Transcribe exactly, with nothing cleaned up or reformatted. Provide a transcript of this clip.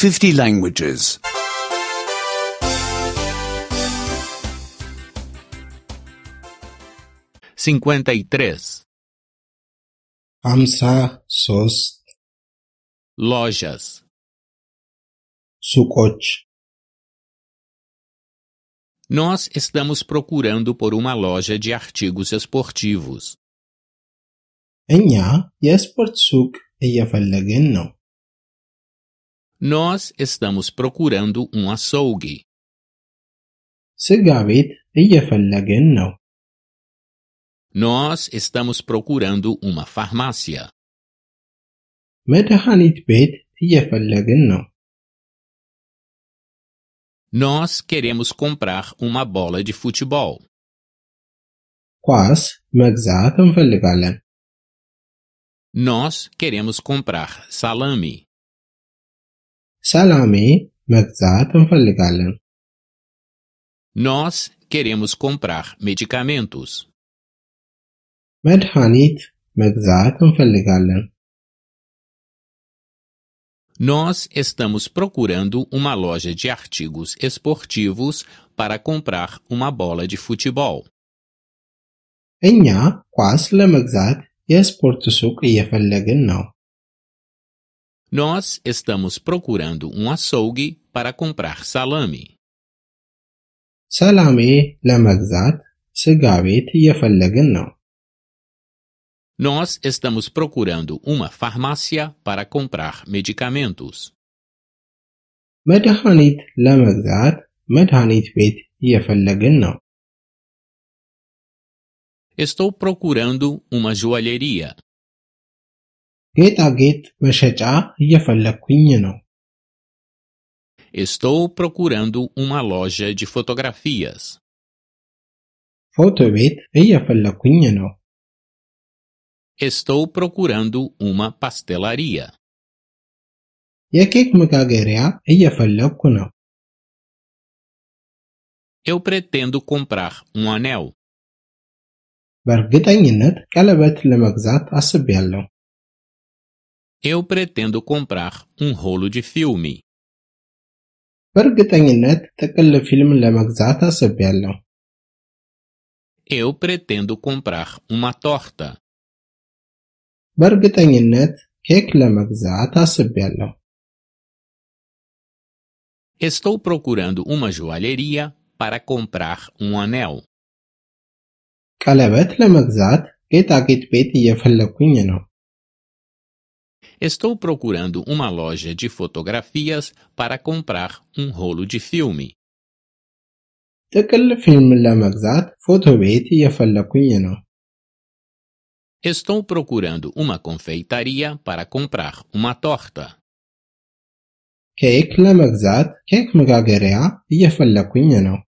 fifty languages. cinquenta e três. ሃምሳ ሶስት Lojas. ሱቆች Nós estamos procurando por uma loja de artigos esportivos. እኛ የስፖርት ሱቅ እየፈለግን ነው። Nós estamos procurando um açougue. ስጋ ቤት እየፈለግን ነው። Nós estamos procurando uma farmácia. መድኃኒት ቤት እየፈለግን ነው። Nós queremos comprar uma bola de futebol. ኳስ መግዛት እንፈልጋለን። Nós queremos comprar salame. ሰላሜ መግዛት እንፈልጋለን። Nós queremos comprar medicamentos. መድኃኒት መግዛት እንፈልጋለን። Nós estamos procurando uma loja de artigos esportivos para comprar uma bola de futebol. እኛ ኳስ ለመግዛት የስፖርት ሱቅ እየፈለግን ነው። Nós estamos procurando um açougue para comprar salame. ሰላሜ ለመግዛት ስጋ ቤት እየፈለግን ነው። Nós estamos procurando uma farmácia para comprar medicamentos. መድኃኒት ለመግዛት መድኃኒት ቤት እየፈለግን ነው። Estou procurando uma joalheria. ጌጣጌጥ መሸጫ እየፈለግኩኝ ነው። Estou procurando uma loja de fotografias. ፎቶ ቤት እየፈለግኩኝ ነው። Estou procurando uma pastelaria. የኬክ መጋገሪያ እየፈለግኩ ነው። Eu pretendo comprar um anel. በእርግጠኝነት ቀለበት ለመግዛት አስቤያለሁ። Eu pretendo comprar um rolo de filme. በእርግጠኝነት ጥቅል ፊልም ለመግዛት አስቤያለሁ። Eu pretendo comprar uma torta. በእርግጠኝነት ኬክ ለመግዛት አስቤያለሁ። Estou procurando uma joalheria para comprar um anel. ቀለበት ለመግዛት ጌጣጌጥ ቤት እየፈለግኩኝ ነው። Estou procurando uma loja de fotografias para comprar um rolo de filme. ጥቅል ፊልም ለመግዛት ፎቶ ቤት እየፈለግኩኝ ነው። Estou procurando uma confeitaria para comprar uma torta. ኬክ ለመግዛት ኬክ መጋገሪያ እየፈለግኩኝ ነው።